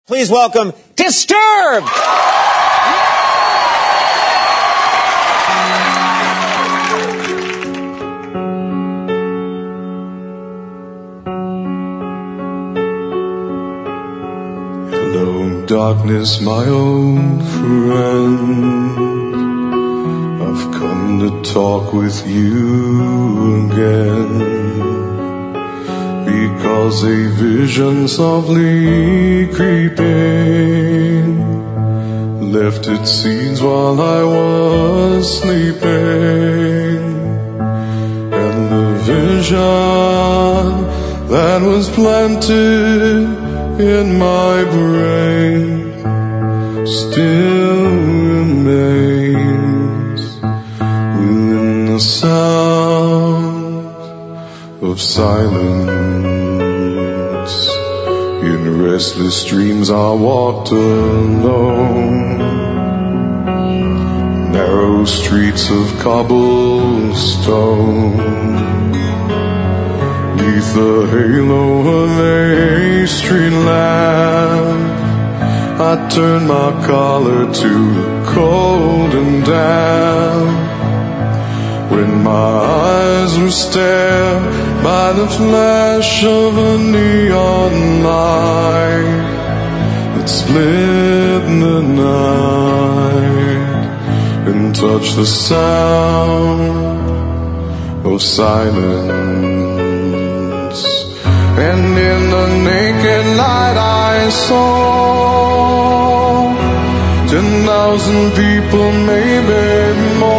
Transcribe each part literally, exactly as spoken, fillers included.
Please welcome Disturbed! Hello, darkness, my old friend. I've come to talk with you again. Because a vision softly creeping left its seeds while I was sleeping. And the vision that was planted in my brain still remains within the sound of silence. In restless dreams I walked alone, narrow streets of cobblestone. Neath the halo of a street lamp, I turned my collar to the cold and damp. When my eyes were stared by the flash of a neon light that split the night and touched the sound of silence. And in the naked light I saw ten thousand people, maybe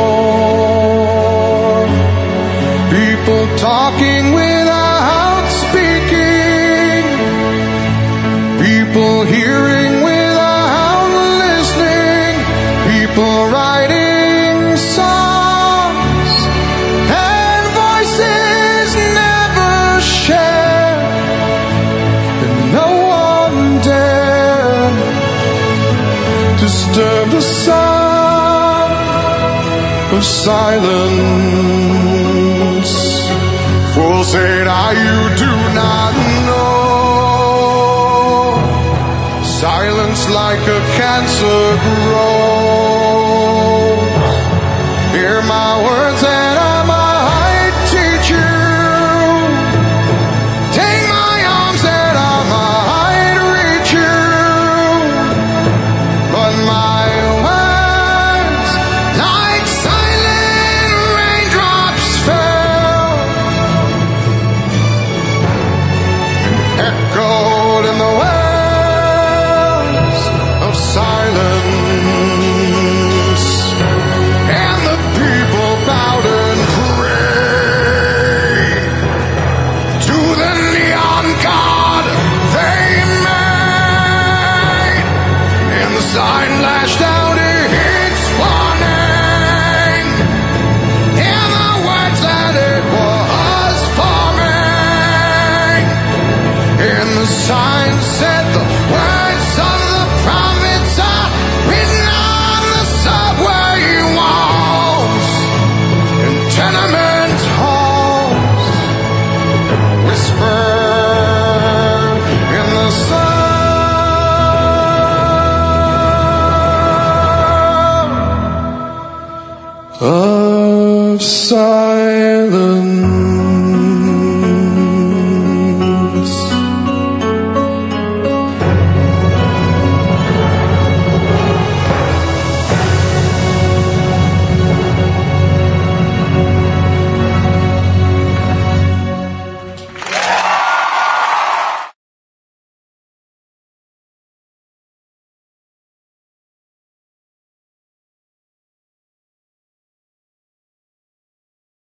more, people talking without speaking, people hearing without listening, people writing songs and voices never shared, and no one dared disturb the sound of silence. Fools say now you do not know, silence like a cancer grows. Hear my words and I might teach you, take my arms and I might reach you, but my words like silent raindrops fell, echoed in the wells of silence, and the people bowed and prayed to the neon god they made, and the sign lashed out its warning, and the words that it was forming. And the sign said the